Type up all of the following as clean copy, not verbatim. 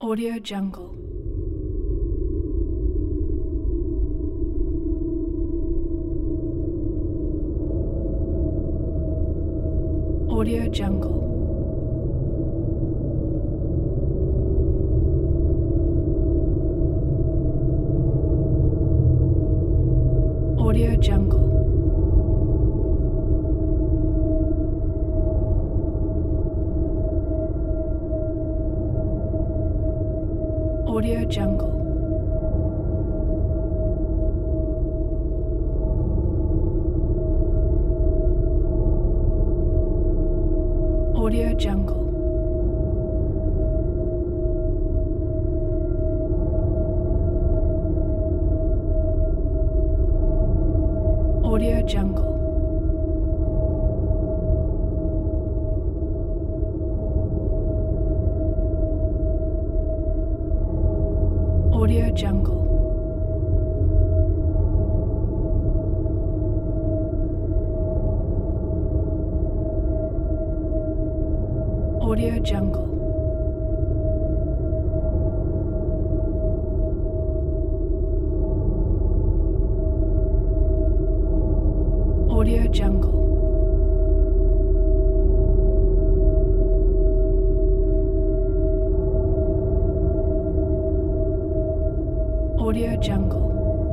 Audio Jungle. Audio Jungle. Audio Jungle. Audio Jungle. Audio Jungle. Audio Jungle. Audio Jungle. Audio Jungle. Audio Jungle. Audio Jungle.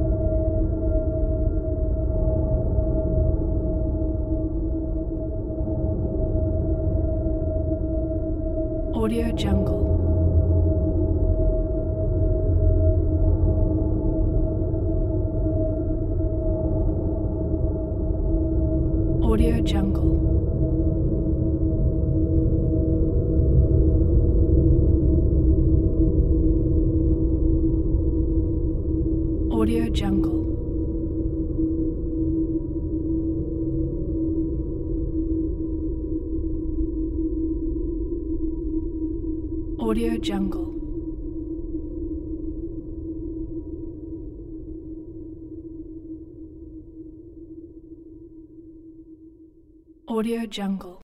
Audio Jungle. Audio Jungle. Audio Jungle. Audio Jungle. Audio Jungle.